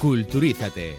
Culturízate.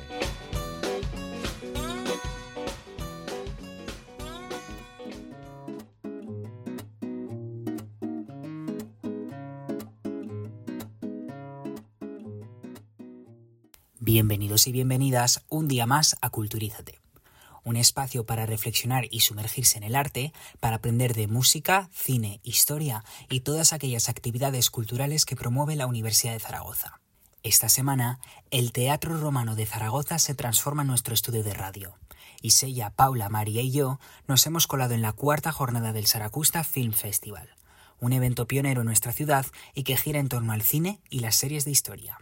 Bienvenidos y bienvenidas un día más a Culturízate, un espacio para reflexionar y sumergirse en el arte, para aprender de música, cine, historia y todas aquellas actividades culturales que promueve la Universidad de Zaragoza. Esta semana, el Teatro Romano de Zaragoza se transforma en nuestro estudio de radio. Y Sella, Paula, María y yo nos hemos colado en la cuarta jornada del Saracusta Film Festival, un evento pionero en nuestra ciudad y que gira en torno al cine y las series de historia.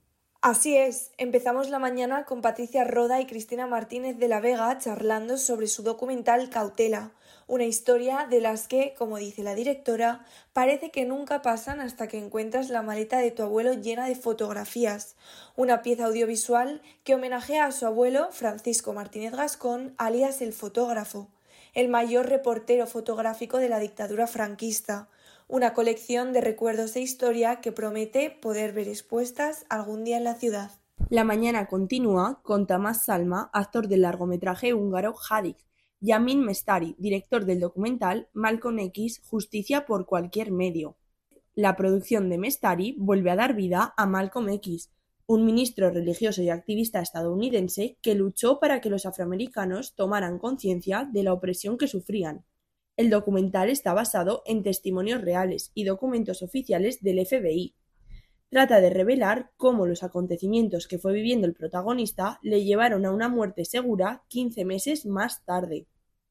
Así es, empezamos la mañana con Patricia Roda y Cristina Martínez de la Vega charlando sobre su documental Cautela, una historia de las que, como dice la directora, parece que nunca pasan hasta que encuentras la maleta de tu abuelo llena de fotografías, una pieza audiovisual que homenajea a su abuelo Francisco Martínez Gascón, alias el fotógrafo, el mayor reportero fotográfico de la dictadura franquista. Una colección de recuerdos e historia que promete poder ver expuestas algún día en la ciudad. La mañana continúa con Tamás Salma, actor del largometraje húngaro Hadik, y Amin Mestari, director del documental Malcolm X, Justicia por cualquier medio. La producción de Mestari vuelve a dar vida a Malcolm X, un ministro religioso y activista estadounidense que luchó para que los afroamericanos tomaran conciencia de la opresión que sufrían. El documental está basado en testimonios reales y documentos oficiales del FBI. Trata de revelar cómo los acontecimientos que fue viviendo el protagonista le llevaron a una muerte segura 15 meses más tarde.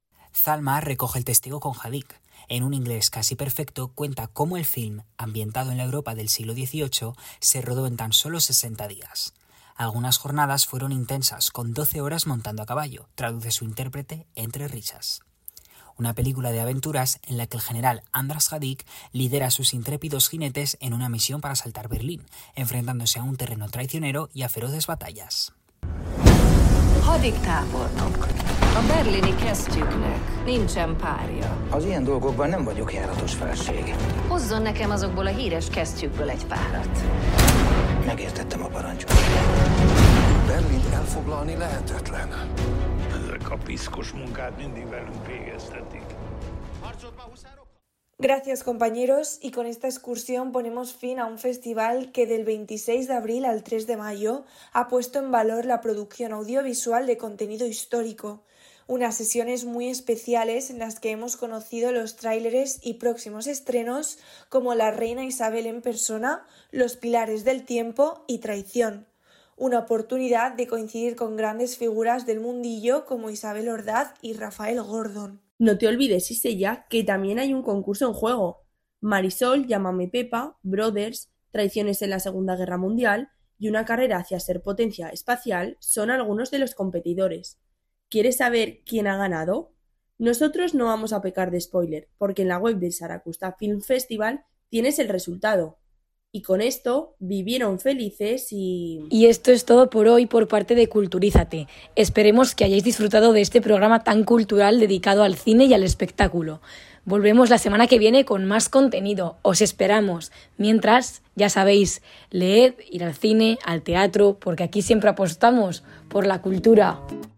Salma recoge el testigo con Hadik. En un inglés casi perfecto cuenta cómo el film, ambientado en la Europa del siglo XVIII, se rodó en tan solo 60 días. Algunas jornadas fueron intensas, con 12 horas montando a caballo, traduce su intérprete entre risas. Una película de aventuras en la que el general András Hadik lidera a sus intrépidos jinetes en una misión para asaltar Berlín, enfrentándose a un terreno traicionero y a feroces batallas. Hadik tábornok. A berlini kesztyűknek nincsen párja. Az ilyen dolgokban nem vagyok járatos felség. Hozzon nekem azokból a híres kesztyűkből egy párat. Megértettem a parancsot. Berlint elfoglalni lehetetlen. Ezek a piszkos munkát mindig velünk végeztetik. Gracias, compañeros, y con esta excursión ponemos fin a un festival que del 26 de abril al 3 de mayo ha puesto en valor la producción audiovisual de contenido histórico. Unas sesiones muy especiales en las que hemos conocido los tráileres y próximos estrenos como La Reina Isabel en persona, Los Pilares del Tiempo y Traición. Una oportunidad de coincidir con grandes figuras del mundillo como Isabel Ordaz y Rafael Gordon. No te olvides, Isella, que también hay un concurso en juego. Marisol, Llámame Pepa, Brothers, Traiciones en la Segunda Guerra Mundial y una carrera hacia ser potencia espacial son algunos de los competidores. ¿Quieres saber quién ha ganado? Nosotros no vamos a pecar de spoiler, porque en la web del Saracusta Film Festival tienes el resultado. Y con esto vivieron felices y... Y esto es todo por hoy por parte de Culturízate. Esperemos que hayáis disfrutado de este programa tan cultural dedicado al cine y al espectáculo. Volvemos la semana que viene con más contenido. Os esperamos. Mientras, ya sabéis, leed, ir al cine, al teatro, porque aquí siempre apostamos por la cultura.